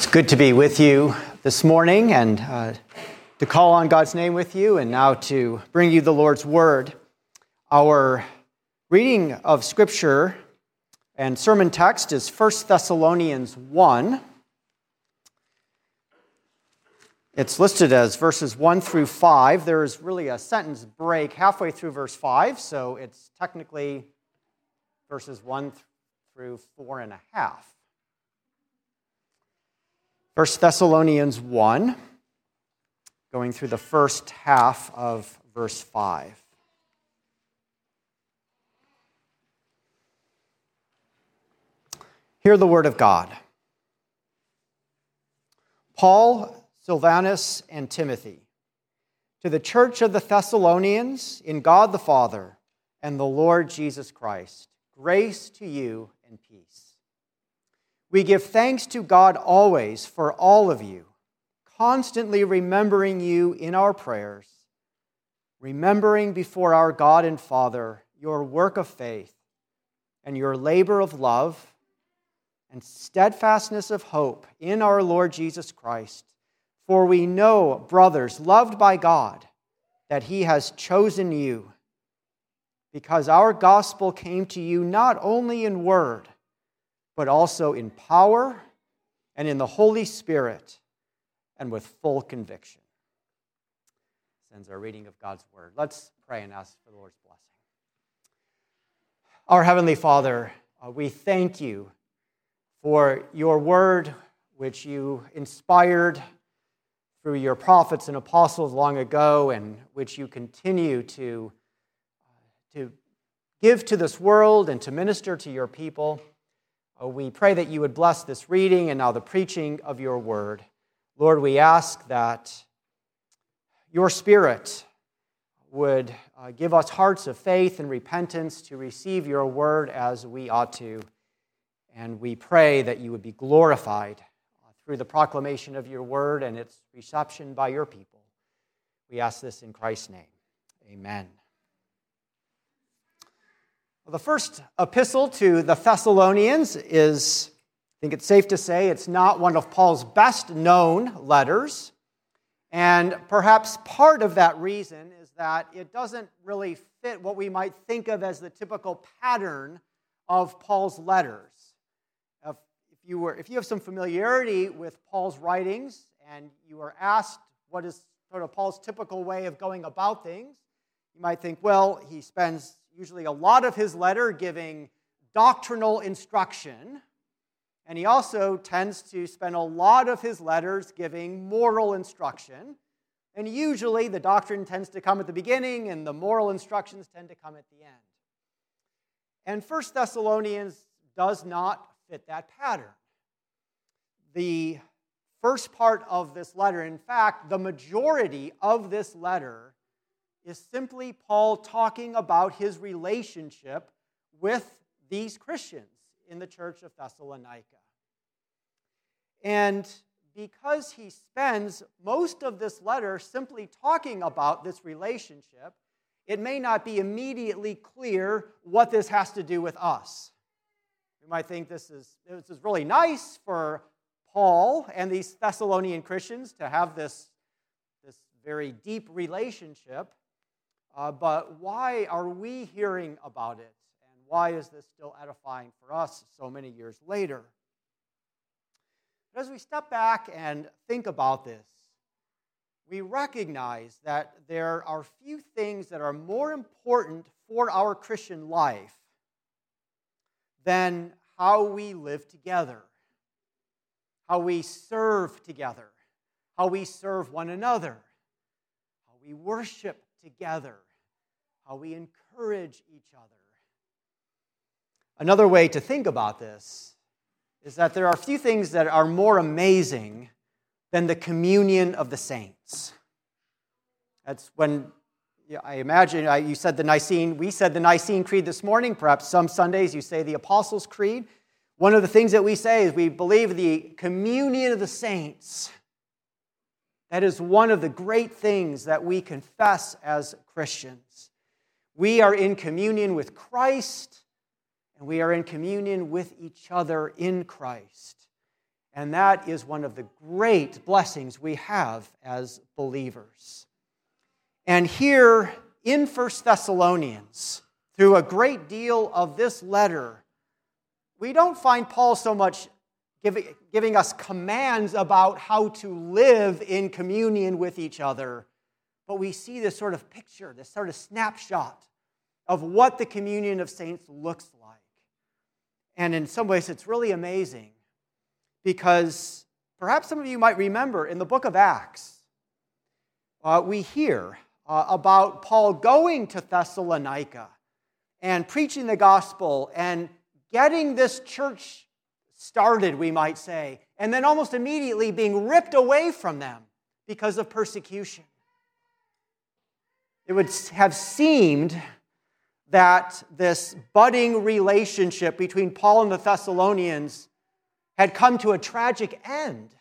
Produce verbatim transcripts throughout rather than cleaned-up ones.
Good to be with you this morning and uh, to call on God's name with you and now to bring you the Lord's Word. Our reading of Scripture and sermon text is First Thessalonians one. It's listed as verses one through five. There is really a sentence break halfway through verse five, so it's technically verses one through four and a half. First Thessalonians one, going through the first half of verse five. Hear the word of God. Paul, Silvanus, and Timothy, to the church of the Thessalonians in God the Father and the Lord Jesus Christ, grace to you and peace. We give thanks to God always for all of you, constantly remembering you in our prayers, remembering before our God and Father your work of faith and your labor of love and steadfastness of hope in our Lord Jesus Christ. For we know, brothers, loved by God, that He has chosen you, because our gospel came to you not only in word, but also in power and in the Holy Spirit and with full conviction. This ends our reading of God's Word. Let's pray and ask for the Lord's blessing. Our Heavenly Father, uh, we thank you for your Word, which you inspired through your prophets and apostles long ago, and which you continue to, uh, to give to this world and to minister to your people. We pray that you would bless this reading and now the preaching of your word. Lord, we ask that your Spirit would uh, give us hearts of faith and repentance to receive your word as we ought to. And we pray that you would be glorified uh, through the proclamation of your word and its reception by your people. We ask this in Christ's name. Amen. The first epistle to the Thessalonians is, I think it's safe to say, it's not one of Paul's best known letters. And perhaps part of that reason is that it doesn't really fit what we might think of as the typical pattern of Paul's letters. If you were, if you have some familiarity with Paul's writings and you were asked what is sort of Paul's typical way of going about things, you might think, well, he spends usually a lot of his letter giving doctrinal instruction, and he also tends to spend a lot of his letters giving moral instruction, and usually the doctrine tends to come at the beginning and the moral instructions tend to come at the end. And First Thessalonians does not fit that pattern. The first part of this letter, in fact, the majority of this letter is simply Paul talking about his relationship with these Christians in the church of Thessalonica. And because he spends most of this letter simply talking about this relationship, it may not be immediately clear what this has to do with us. You might think this is, this is really nice for Paul and these Thessalonian Christians to have this, this very deep relationship. Uh, but why are we hearing about it? And why is this still edifying for us so many years later? But as we step back and think about this, we recognize that there are few things that are more important for our Christian life than how we live together, how we serve together, how we serve one another, how we worship together, how we encourage each other. Another way to think about this is that there are few things that are more amazing than the communion of the saints. That's when, yeah, I imagine, I, you said the Nicene, we said the Nicene Creed this morning, perhaps some Sundays you say the Apostles' Creed. One of the things that we say is we believe the communion of the saints. That is one of the great things that we confess as Christians. We are in communion with Christ, and we are in communion with each other in Christ. And that is one of the great blessings we have as believers. And here in First Thessalonians, through a great deal of this letter, we don't find Paul so much giving, giving us commands about how to live in communion with each other, but we see this sort of picture, this sort of snapshot of what the communion of saints looks like. And in some ways, it's really amazing because perhaps some of you might remember in the book of Acts, uh, we hear uh, about Paul going to Thessalonica and preaching the gospel and getting this church started, we might say, and then almost immediately being ripped away from them because of persecution. It would have seemed that this budding relationship between Paul and the Thessalonians had come to a tragic end.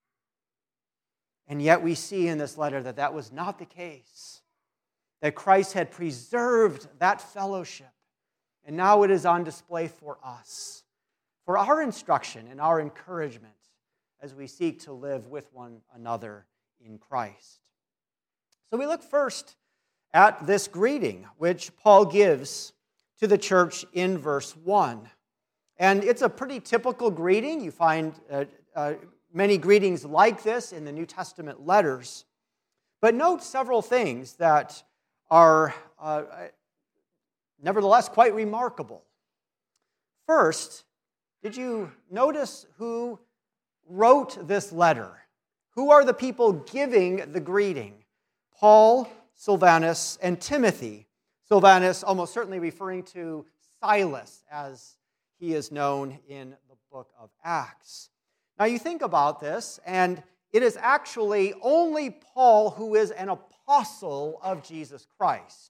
And yet we see in this letter that that was not the case, that Christ had preserved that fellowship, and now it is on display for us, for our instruction and our encouragement as we seek to live with one another in Christ. So we look first at this greeting, which Paul gives to the church in verse one. And it's a pretty typical greeting. You find uh, uh, many greetings like this in the New Testament letters. But note several things that are uh, nevertheless quite remarkable. First, did you notice who wrote this letter? Who are the people giving the greeting? Paul, Silvanus, and Timothy. Silvanus almost certainly referring to Silas as he is known in the book of Acts. Now you think about this, and it is actually only Paul who is an apostle of Jesus Christ.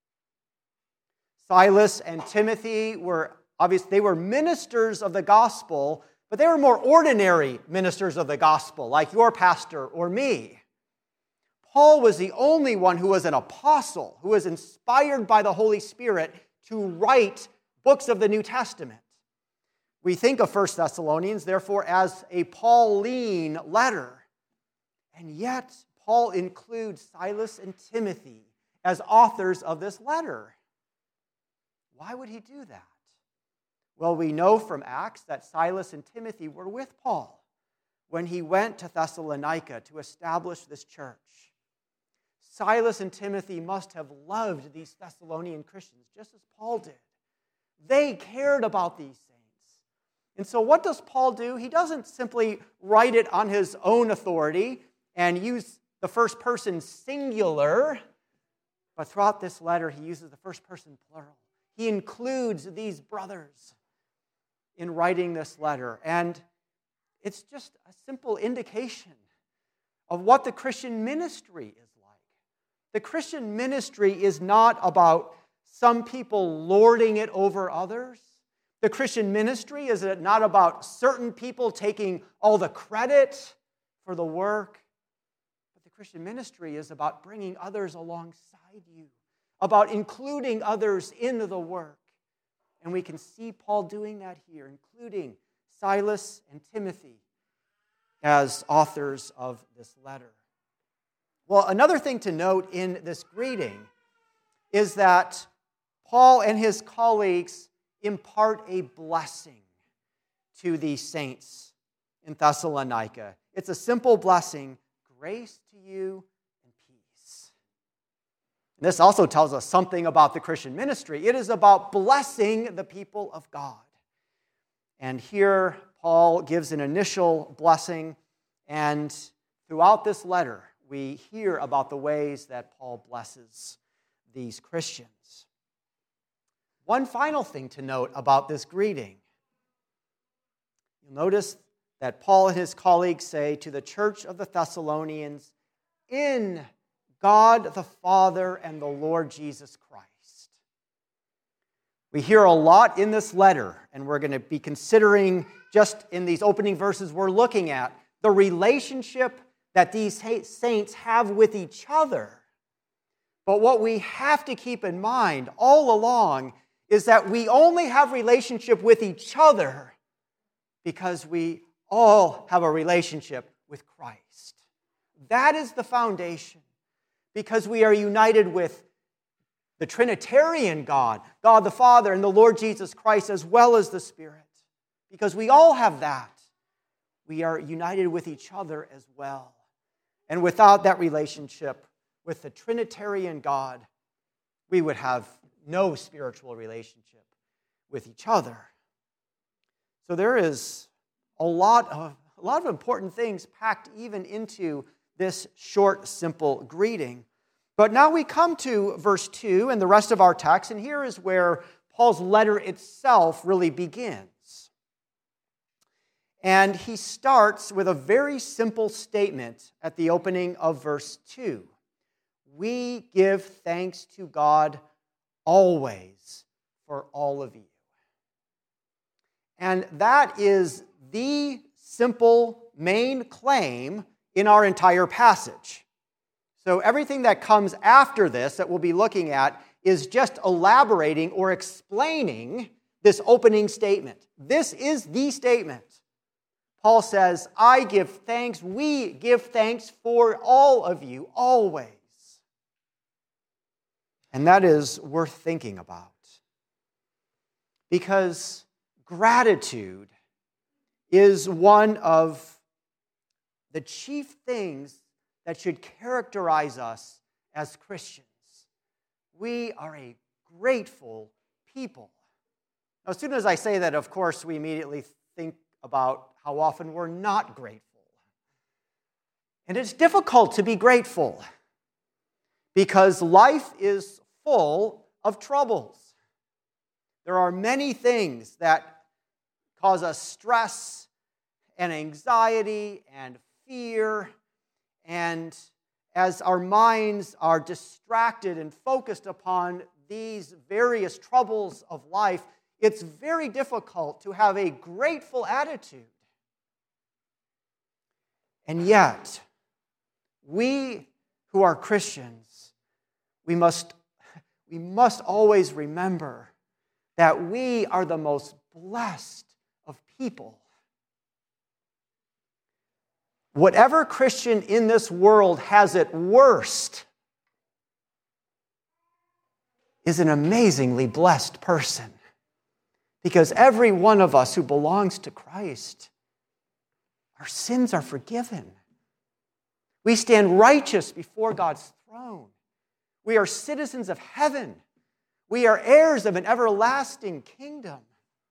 Silas and Timothy were obviously they were ministers of the gospel, but they were more ordinary ministers of the gospel, like your pastor or me. Paul was the only one who was an apostle, who was inspired by the Holy Spirit to write books of the New Testament. We think of First Thessalonians, therefore, as a Pauline letter. And yet, Paul includes Silas and Timothy as authors of this letter. Why would he do that? Well, we know from Acts that Silas and Timothy were with Paul when he went to Thessalonica to establish this church. Silas and Timothy must have loved these Thessalonian Christians just as Paul did. They cared about these saints. And so what does Paul do? He doesn't simply write it on his own authority and use the first person singular, but throughout this letter he uses the first person plural. He includes these brothers in writing this letter. And it's just a simple indication of what the Christian ministry is like. The Christian ministry is not about some people lording it over others. The Christian ministry is not about certain people taking all the credit for the work. But the Christian ministry is about bringing others alongside you, about including others into the work. And we can see Paul doing that here, including Silas and Timothy as authors of this letter. Well, another thing to note in this greeting is that Paul and his colleagues impart a blessing to these saints in Thessalonica. It's a simple blessing, grace to you and peace. And this also tells us something about the Christian ministry. It is about blessing the people of God. And here Paul gives an initial blessing, and throughout this letter we hear about the ways that Paul blesses these Christians. One final thing to note about this greeting. You'll notice that Paul and his colleagues say to the church of the Thessalonians, in God the Father and the Lord Jesus Christ. We hear a lot in this letter, and we're going to be considering just in these opening verses we're looking at the relationship that these saints have with each other. But what we have to keep in mind all along is that we only have relationship with each other because we all have a relationship with Christ. That is the foundation, because we are united with the Trinitarian God, God the Father and the Lord Jesus Christ, as well as the Spirit. Because we all have that, we are united with each other as well. And without that relationship with the Trinitarian God, we would have no spiritual relationship with each other. So there is a lot of, a lot of important things packed even into this short, simple greeting. But now we come to verse two and the rest of our text, and here is where Paul's letter itself really begins. And he starts with a very simple statement at the opening of verse two. We give thanks to God always for all of you. And that is the simple main claim in our entire passage. So everything that comes after this that we'll be looking at is just elaborating or explaining this opening statement. This is the statement. Paul says, I give thanks, we give thanks for all of you, always. And that is worth thinking about. Because gratitude is one of the chief things that should characterize us as Christians. We are a grateful people. Now, as soon as I say that, of course, we immediately think about how often we're not grateful. And it's difficult to be grateful because life is full of troubles. There are many things that cause us stress and anxiety and fear. And as our minds are distracted and focused upon these various troubles of life, it's very difficult to have a grateful attitude. And yet, we who are Christians, we must, we must always remember that we are the most blessed of people. Whatever Christian in this world has it worst is an amazingly blessed person. Because every one of us who belongs to Christ, our sins are forgiven. We stand righteous before God's throne. We are citizens of heaven. We are heirs of an everlasting kingdom.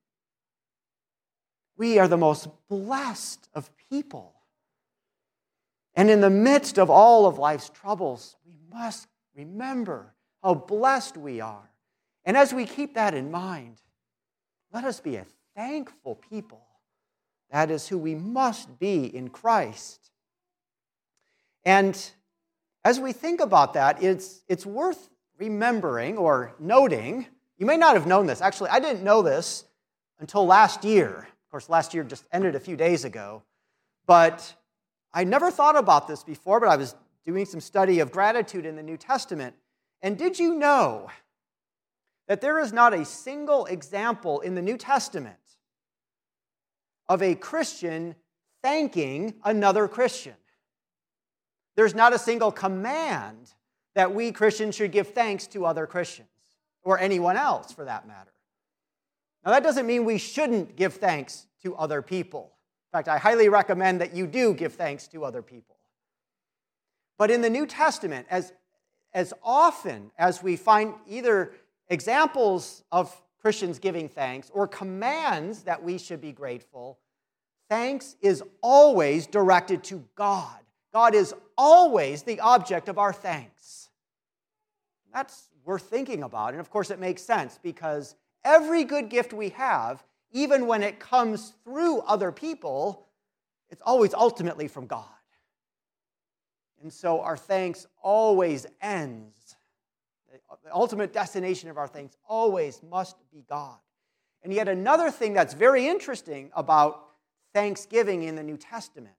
We are the most blessed of people. And in the midst of all of life's troubles, we must remember how blessed we are. And as we keep that in mind, let us be a thankful people. That is who we must be in Christ. And as we think about that, it's, it's worth remembering or noting. You may not have known this. Actually, I didn't know this until last year. Of course, last year just ended a few days ago. But I never thought about this before, but I was doing some study of gratitude in the New Testament. And did you know that there is not a single example in the New Testament of a Christian thanking another Christian? There's not a single command that we Christians should give thanks to other Christians, or anyone else for that matter. Now, that doesn't mean we shouldn't give thanks to other people. In fact, I highly recommend that you do give thanks to other people. But in the New Testament, as, as often as we find either examples of Christians giving thanks or commands that we should be grateful, thanks is always directed to God. God is always the object of our thanks. That's worth thinking about. And of course, it makes sense because every good gift we have, even when it comes through other people, it's always ultimately from God. And so our thanks always ends. The ultimate destination of our thanks always must be God. And yet another thing that's very interesting about thanksgiving in the New Testament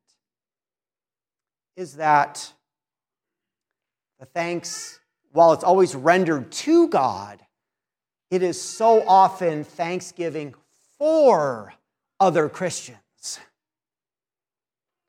is that the thanks, while it's always rendered to God, it is so often thanksgiving for other Christians.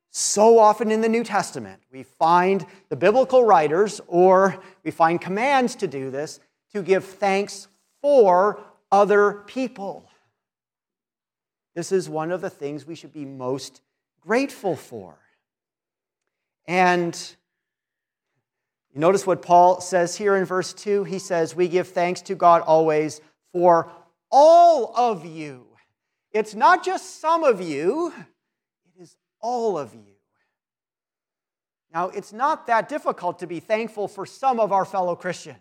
So often in the New Testament, we find the biblical writers, or we find commands to do this, to give thanks for other people. This is one of the things we should be most grateful for. And you notice what Paul says here in verse two. He says, we give thanks to God always for all of you. It's not just some of you, it is all of you. Now, it's not that difficult to be thankful for some of our fellow Christians.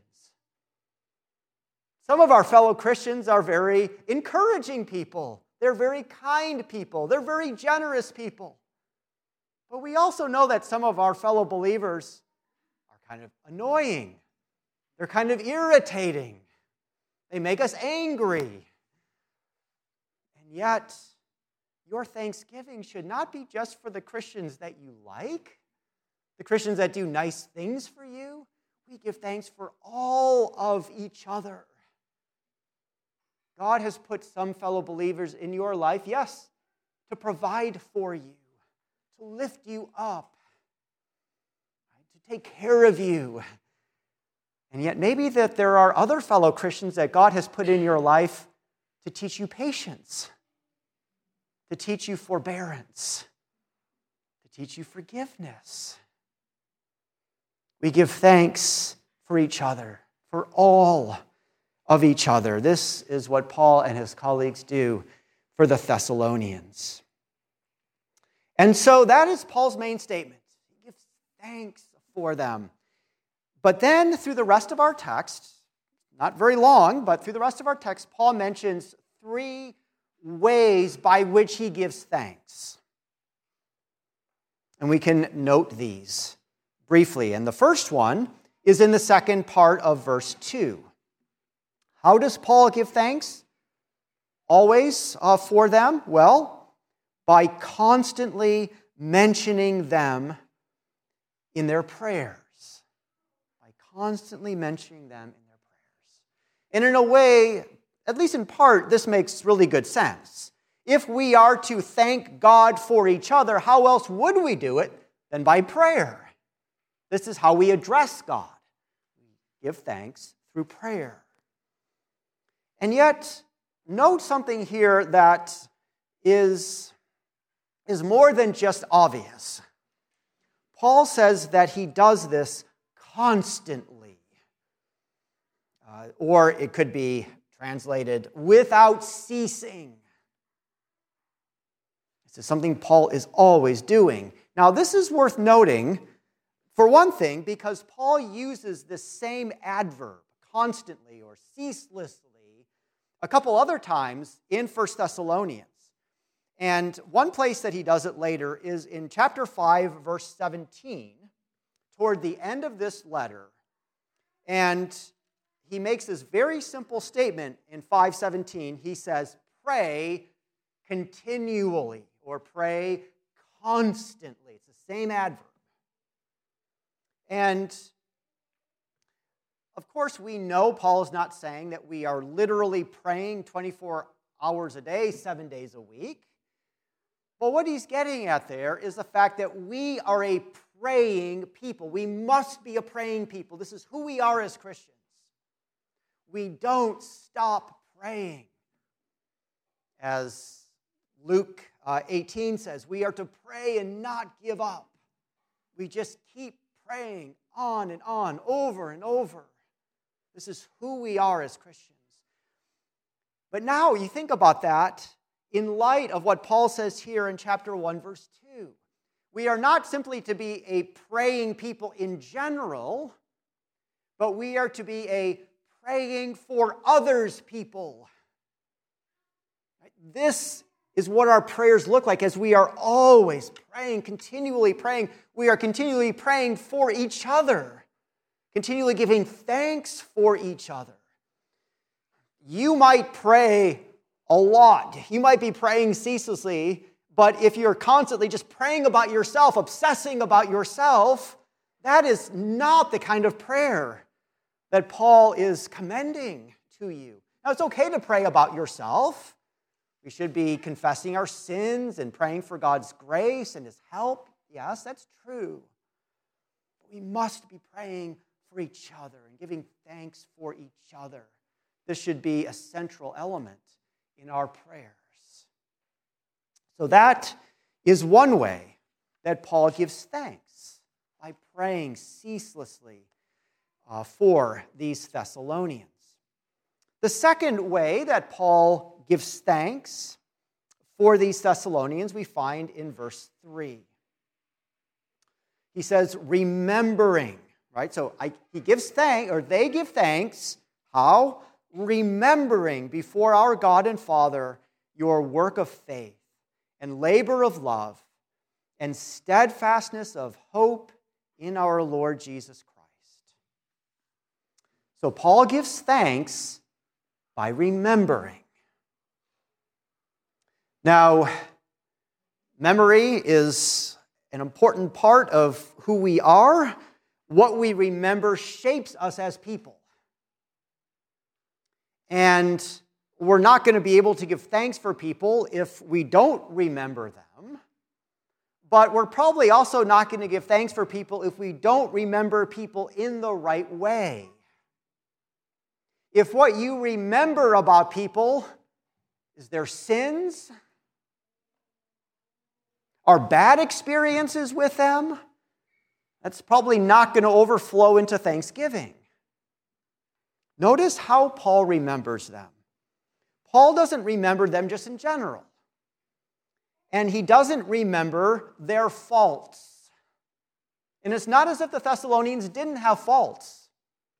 Some of our fellow Christians are very encouraging people. They're very kind people. They're very generous people. But we also know that some of our fellow believers are kind of annoying. They're kind of irritating. They make us angry. And yet, your thanksgiving should not be just for the Christians that you like, the Christians that do nice things for you. We give thanks for all of each other. God has put some fellow believers in your life, yes, to provide for you, to lift you up, to take care of you. And yet maybe that there are other fellow Christians that God has put in your life to teach you patience, to teach you forbearance, to teach you forgiveness. We give thanks for each other, for all of each other. This is what Paul and his colleagues do for the Thessalonians. And so that is Paul's main statement. He gives thanks for them. But then through the rest of our text, not very long, but through the rest of our text, Paul mentions three ways by which he gives thanks. And we can note these briefly. And the first one is in the second part of verse two. How does Paul give thanks? Always uh, for them? Well, by constantly mentioning them in their prayers. By constantly mentioning them in their prayers. And in a way, at least in part, this makes really good sense. If we are to thank God for each other, how else would we do it than by prayer? This is how we address God. We give thanks through prayer. And yet, note something here that is, is more than just obvious. Paul says that he does this constantly. Uh, or it could be translated, without ceasing. This is something Paul is always doing. Now, this is worth noting, for one thing, because Paul uses this same adverb, constantly or ceaselessly, a couple other times in First Thessalonians. And one place that he does it later is in chapter five, verse seventeen, toward the end of this letter. And he makes this very simple statement in five seventeen. He says, pray continually, or pray constantly. It's the same adverb. And of course, we know Paul is not saying that we are literally praying twenty-four hours a day, seven days a week. But what he's getting at there is the fact that we are a praying people. We must be a praying people. This is who we are as Christians. We don't stop praying. As Luke uh, eighteen says, we are to pray and not give up. We just keep praying on and on, over and over. This is who we are as Christians. But now you think about that in light of what Paul says here in chapter one, verse two. We are not simply to be a praying people in general, but we are to be a praying for others people. This is what our prayers look like as we are always praying, continually praying. We are continually praying for each other, continually giving thanks for each other. You might pray a lot. You might be praying ceaselessly, but if you're constantly just praying about yourself, obsessing about yourself, that is not the kind of prayer that Paul is commending to you. Now, it's okay to pray about yourself. We should be confessing our sins and praying for God's grace and His help. Yes, that's true. But we must be praying for each other and giving thanks for each other. This should be a central element in our prayers. So that is one way that Paul gives thanks, by praying ceaselessly uh, for these Thessalonians. The second way that Paul gives thanks for these Thessalonians we find in verse three. He says, remembering, right? So I, he gives thanks, or they give thanks. How? Remembering before our God and Father your work of faith and labor of love and steadfastness of hope in our Lord Jesus Christ. So Paul gives thanks by remembering. Now, memory is an important part of who we are. What we remember shapes us as people. And we're not going to be able to give thanks for people if we don't remember them. But we're probably also not going to give thanks for people if we don't remember people in the right way. If what you remember about people is their sins, our bad experiences with them, that's probably not going to overflow into thanksgiving. Notice how Paul remembers them. Paul doesn't remember them just in general. And he doesn't remember their faults. And it's not as if the Thessalonians didn't have faults.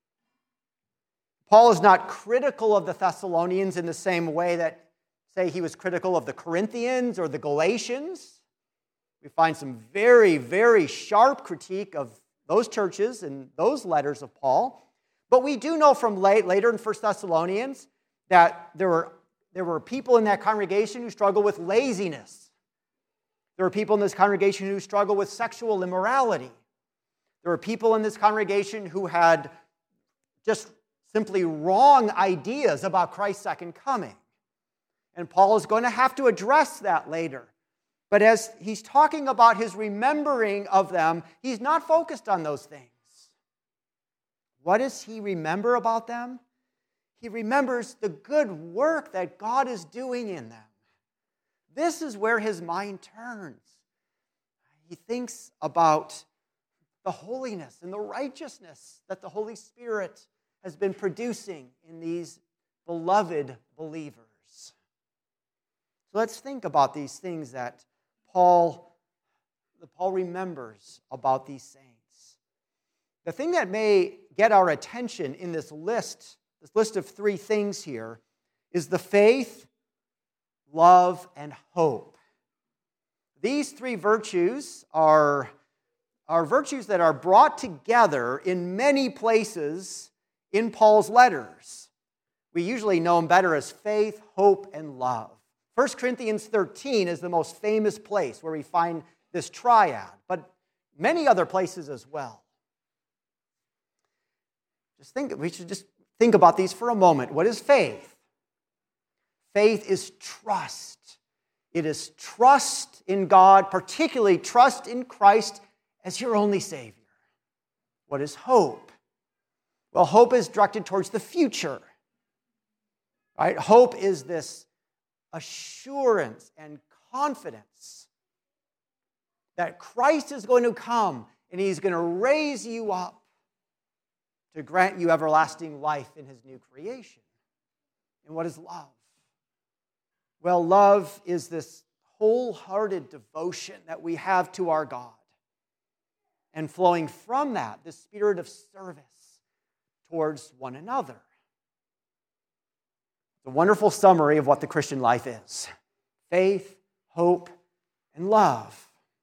Paul is not critical of the Thessalonians in the same way that, say, he was critical of the Corinthians or the Galatians. We find some very, very sharp critique of those churches in those letters of Paul. But we do know from late, later in First Thessalonians that there were, there were people in that congregation who struggled with laziness. There were people in this congregation who struggled with sexual immorality. There were people in this congregation who had just simply wrong ideas about Christ's second coming. And Paul is going to have to address that later. But as he's talking about his remembering of them, he's not focused on those things. What does he remember about them? He remembers the good work that God is doing in them. This is where his mind turns. He thinks about the holiness and the righteousness that the Holy Spirit has been producing in these beloved believers. So let's think about these things that Paul, that Paul remembers about these saints. The thing that may get our attention in this list, this list of three things here, is the faith, love, and hope. These three virtues are, are virtues that are brought together in many places in Paul's letters. We usually know them better as faith, hope, and love. First Corinthians thirteen is the most famous place where we find this triad, but many other places as well. Just think, we should just think about these for a moment. What is faith? Faith is trust. It is trust in God, particularly trust in Christ as your only Savior. What is hope? Well, hope is directed towards the future. Right? Hope is this assurance and confidence that Christ is going to come and He's going to raise you up to grant you everlasting life in His new creation. And what is love? Well, love is this wholehearted devotion that we have to our God. And flowing from that, the spirit of service towards one another. It's a wonderful summary of what the Christian life is. Faith, hope, and love.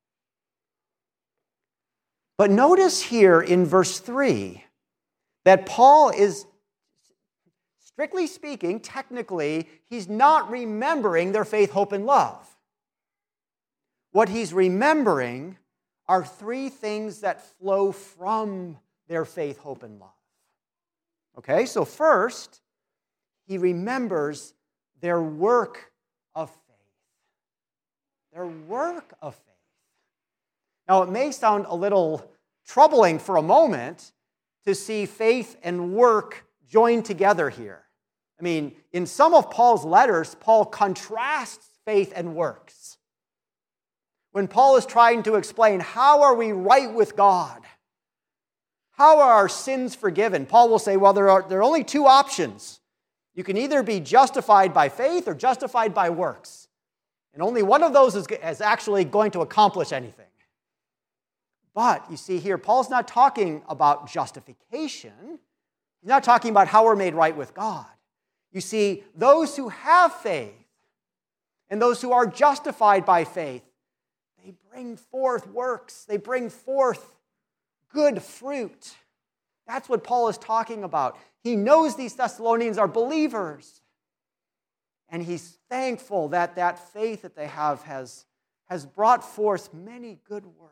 But notice here in verse three that Paul is, strictly speaking, technically, he's not remembering their faith, hope, and love. What he's remembering are three things that flow from their faith, hope, and love. Okay, so first, he remembers their work of faith. Their work of faith. Now, it may sound a little troubling for a moment to see faith and work joined together here. I mean, in some of Paul's letters, Paul contrasts faith and works. When Paul is trying to explain how are we right with God, how are our sins forgiven, Paul will say, well, there are, there are only two options. You can either be justified by faith or justified by works. And only one of those is, is actually going to accomplish anything. But you see here, Paul's not talking about justification. He's not talking about how we're made right with God. You see, those who have faith and those who are justified by faith, they bring forth works. They bring forth good fruit. That's what Paul is talking about. He knows these Thessalonians are believers. And he's thankful that that faith that they have has, has brought forth many good works.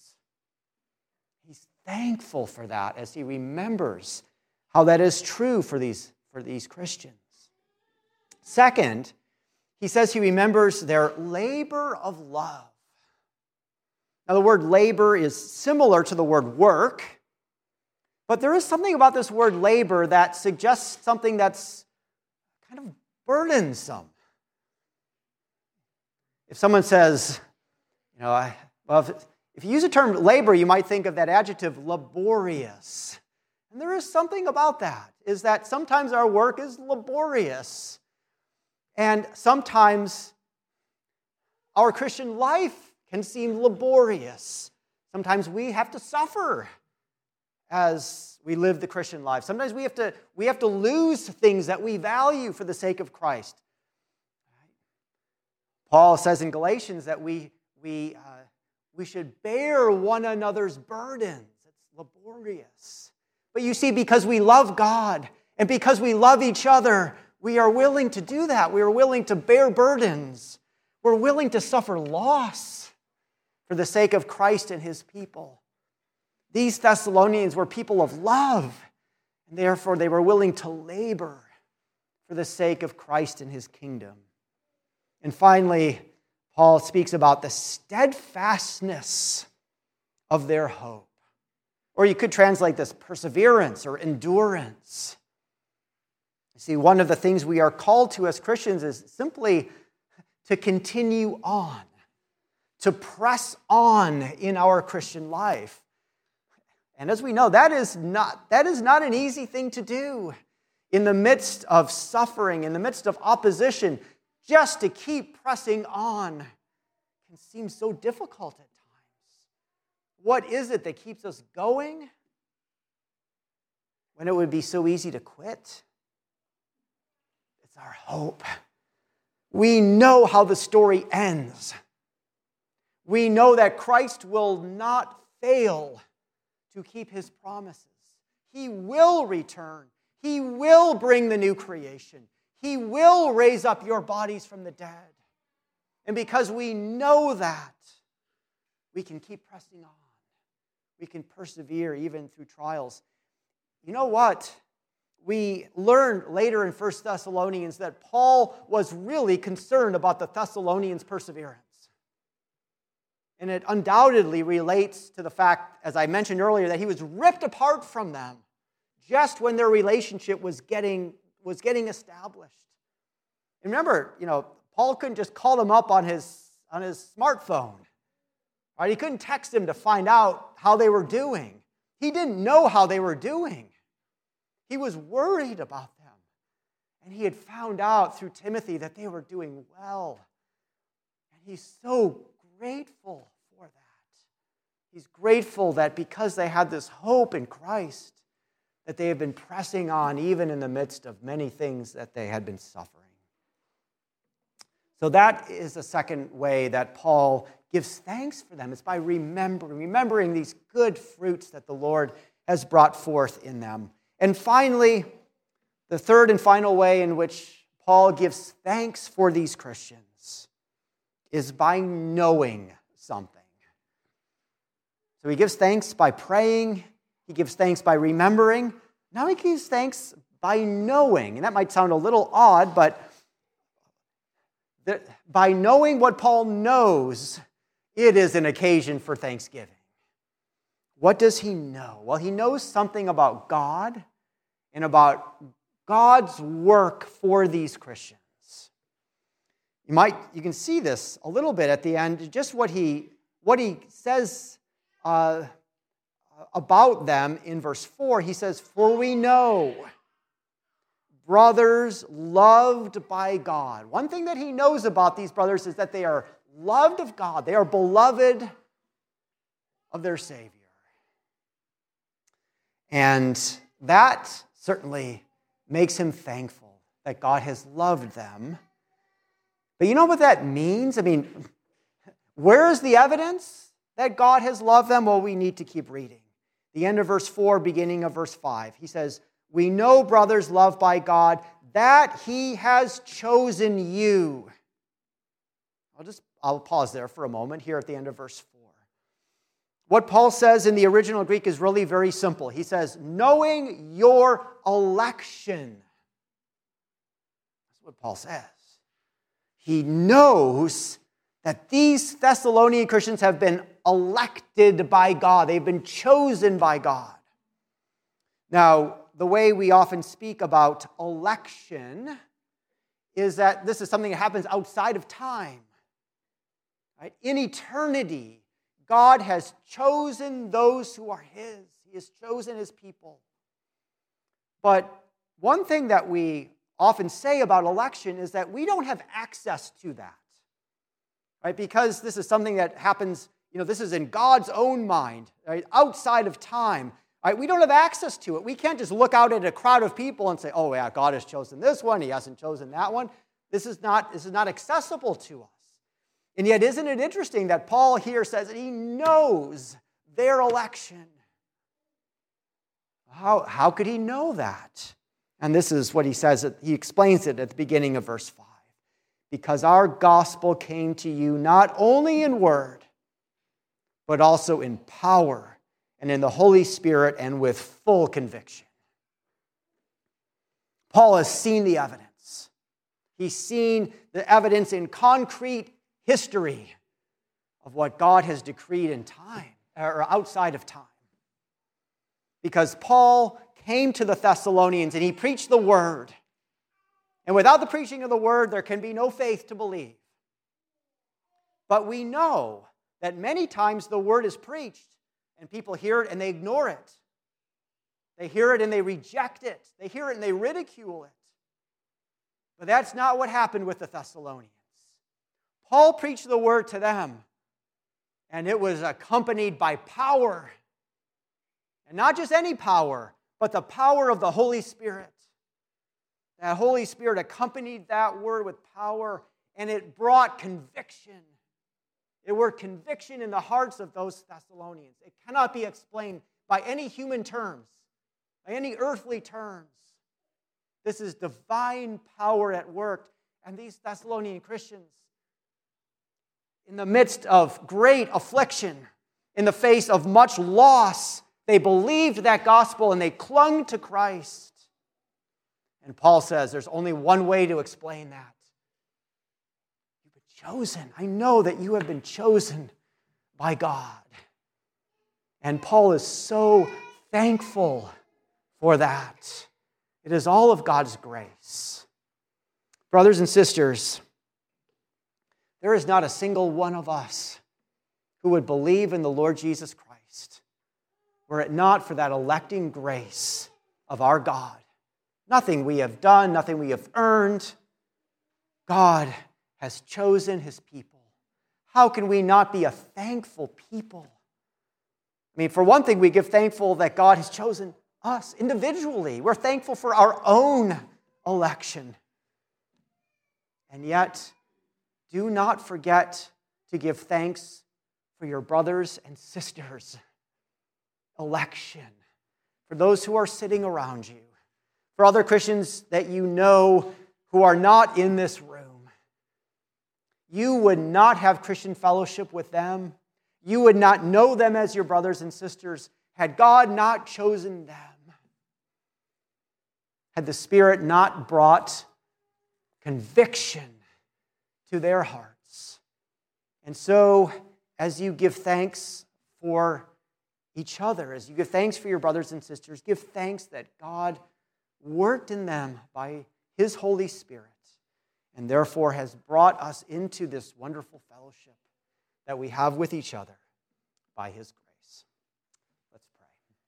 He's thankful for that as he remembers how that is true for these, for these Christians. Second, he says he remembers their labor of love. Now, the word labor is similar to the word work, but there is something about this word labor that suggests something that's kind of burdensome. If someone says, you know, I, well, if, if you use the term labor, you might think of that adjective laborious. And there is something about that, is that sometimes our work is laborious. And sometimes our Christian life can seem laborious. Sometimes we have to suffer as we live the Christian life. Sometimes we have to, we have to lose things that we value for the sake of Christ. Paul says in Galatians that we, we, uh, we should bear one another's burdens. It's laborious. But you see, because we love God and because we love each other, we are willing to do that. We are willing to bear burdens. We're willing to suffer loss for the sake of Christ and his people. These Thessalonians were people of love, and therefore they were willing to labor for the sake of Christ and his kingdom. And finally, Paul speaks about the steadfastness of their hope. Or you could translate this perseverance or endurance. You see, one of the things we are called to as Christians is simply to continue on, to press on in our Christian life. And as we know, that is not, that is not an easy thing to do in the midst of suffering, in the midst of opposition. Just to keep pressing on can seem so difficult at times. What is it that keeps us going when it would be so easy to quit? It's our hope. We know how the story ends. We know that Christ will not fail to keep his promises. He will return. He will bring the new creation. He will raise up your bodies from the dead. And because we know that, we can keep pressing on. We can persevere even through trials. You know what? We learned later in First Thessalonians that Paul was really concerned about the Thessalonians' perseverance. And it undoubtedly relates to the fact, as I mentioned earlier, that he was ripped apart from them just when their relationship was getting, was getting established. And remember, you know, Paul couldn't just call them up on his, on his smartphone. Right? He couldn't text them to find out how they were doing. He didn't know how they were doing. He was worried about them. And he had found out through Timothy that they were doing well. And he's so grateful for that. He's grateful that because they had this hope in Christ, that they have been pressing on even in the midst of many things that they had been suffering. So that is the second way that Paul gives thanks for them. It's by remembering, remembering these good fruits that the Lord has brought forth in them. And finally, the third and final way in which Paul gives thanks for these Christians is by knowing something. So he gives thanks by praying. He gives thanks by remembering. Now he gives thanks by knowing. And that might sound a little odd, but by knowing what Paul knows it is an occasion for thanksgiving. What does he know? Well, he knows something about God and about God's work for these Christians. You might, you can see this a little bit at the end, just what he, what he says uh, about them in verse four. He says, "For we know, brothers loved by God." One thing that he knows about these brothers is that they are loved of God. They are beloved of their Savior. And that certainly makes him thankful that God has loved them. But you know what that means? I mean, where is the evidence that God has loved them? Well, we need to keep reading. The end of verse four, beginning of verse five. He says, "We know, brothers loved by God, that he has chosen you." I'll just, I'll pause there for a moment here at the end of verse four. What Paul says in the original Greek is really very simple. He says, knowing your election. That's what Paul says. He knows that these Thessalonian Christians have been elected by God. They've been chosen by God. Now, the way we often speak about election is that this is something that happens outside of time. Right? In eternity, God has chosen those who are his. He has chosen his people. But one thing that we often say about election is that we don't have access to that. Right? Because this is something that happens, you know, this is in God's own mind, right? Outside of time. Right? We don't have access to it. We can't just look out at a crowd of people and say, oh yeah, God has chosen this one, he hasn't chosen that one. This is not, this is not accessible to us. And yet, isn't it interesting that Paul here says that he knows their election? How, how could he know that? And this is what he says, he explains it at the beginning of verse five. Because our gospel came to you not only in word, but also in power and in the Holy Spirit and with full conviction. Paul has seen the evidence. He's seen the evidence in concrete history of what God has decreed in time, or outside of time. Because Paul came to the Thessalonians and he preached the word. And without the preaching of the word, there can be no faith to believe. But we know that many times the word is preached and people hear it and they ignore it. They hear it and they reject it. They hear it and they ridicule it. But that's not what happened with the Thessalonians. Paul preached the word to them, and it was accompanied by power. And not just any power, but the power of the Holy Spirit. That Holy Spirit accompanied that word with power, and it brought conviction. It worked conviction in the hearts of those Thessalonians. It cannot be explained by any human terms, by any earthly terms. This is divine power at work. And these Thessalonian Christians, in the midst of great affliction, in the face of much loss, they believed that gospel and they clung to Christ. And Paul says there's only one way to explain that. You've been chosen. I know that you have been chosen by God. And Paul is so thankful for that. It is all of God's grace. Brothers and sisters, there is not a single one of us who would believe in the Lord Jesus Christ were it not for that electing grace of our God. Nothing we have done, nothing we have earned. God has chosen his people. How can we not be a thankful people? I mean, for one thing, we give thankful that God has chosen us individually. We're thankful for our own election. And yet, do not forget to give thanks for your brothers and sisters' election, for those who are sitting around you, for other Christians that you know who are not in this room. You would not have Christian fellowship with them. You would not know them as your brothers and sisters had God not chosen them. Had the Spirit not brought conviction to their hearts. And so, as you give thanks for each other, as you give thanks for your brothers and sisters, give thanks that God worked in them by his Holy Spirit and therefore has brought us into this wonderful fellowship that we have with each other by his grace. Let's pray.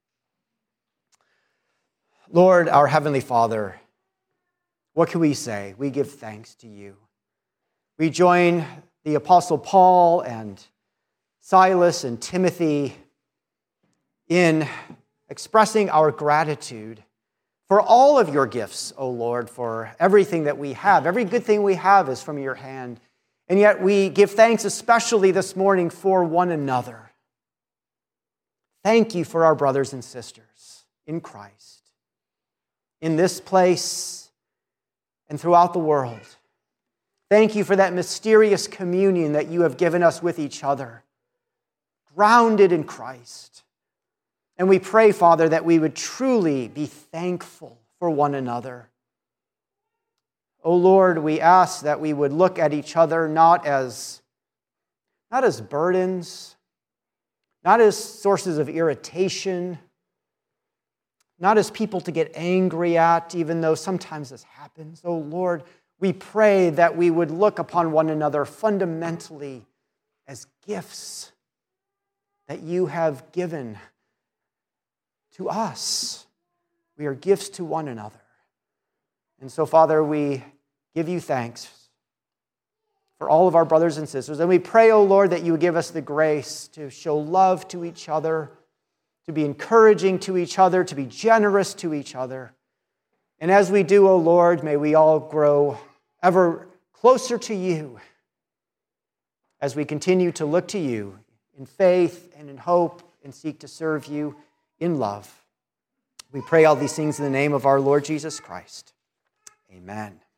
Lord, our Heavenly Father, what can we say? We give thanks to you. We join the Apostle Paul and Silas and Timothy in expressing our gratitude for all of your gifts, O Lord, for everything that we have. Every good thing we have is from your hand. And yet we give thanks especially this morning for one another. Thank you for our brothers and sisters in Christ, in this place and throughout the world. Thank you for that mysterious communion that you have given us with each other, grounded in Christ. And we pray, Father, that we would truly be thankful for one another. O Lord, we ask that we would look at each other not as, not as burdens, not as sources of irritation, not as people to get angry at, even though sometimes this happens. O Lord, we pray that we would look upon one another fundamentally as gifts that you have given to us. We are gifts to one another. And so, Father, we give you thanks for all of our brothers and sisters. And we pray, O Lord, that you would give us the grace to show love to each other, to be encouraging to each other, to be generous to each other. And as we do, O Lord, may we all grow ever closer to you as we continue to look to you in faith and in hope and seek to serve you in love. We pray all these things in the name of our Lord Jesus Christ. Amen.